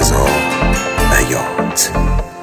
رضا بیات.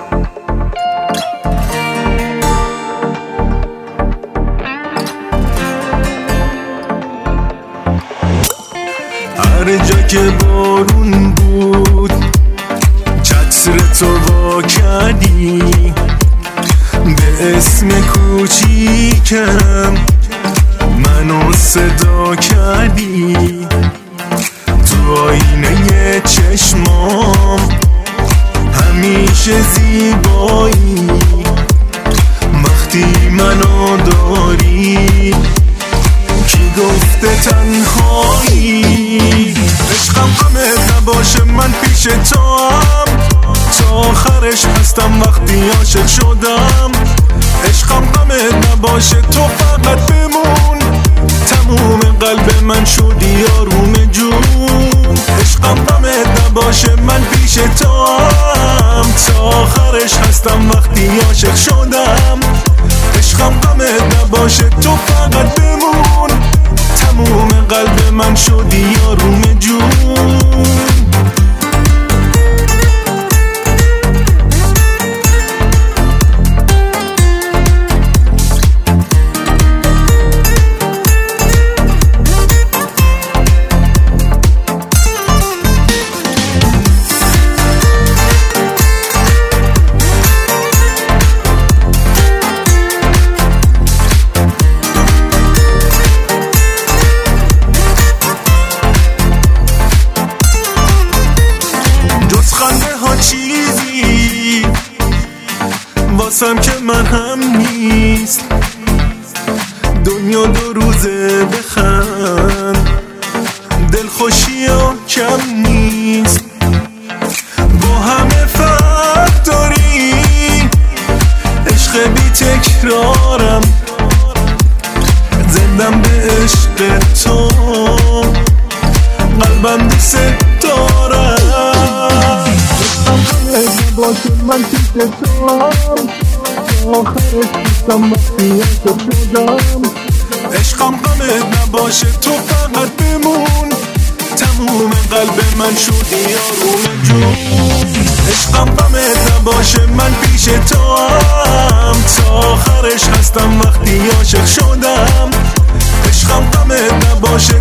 هر جا که بارون بود چتر تو وا کردی، به اسم کوچیکم منو صدا کردی. تو آینه چشمام همیشه زیبایی، وقتی منو داری کی گفته تنهایی. عشقم غمت نباشه من پیش تو هم، تا آخرش هستم وقتی عاشق شدم. عشقم غمت نباشه تو فقط بمون، تموم قلب من شدی آروم جون. عشقم غمت نباشه من پیش تو هم، تا آخرش هستم وقتی عاشق شدم. عشقم غمت نباشه تو فقط بمون، تموم قلب من شدی آروم جون. چیزی واسم که من هم نیست، دنیا دو روزه بخند دلخوشی ها کم نیست. با همه فرق داری عشق بی تکرارم، زندم به عشق تو قلبم دوست دارم. باشه من پیش تو هم، آخرش پیشم وقتی عاشق شدم. عشقم غمت نباشه تو فقط بمون، تموم قلب من شدی آروم جون. عشقم غمت نباشه من پیش تو هم، تا آخرش هستم وقتی عاشق شدم. عشقم غمت نباشه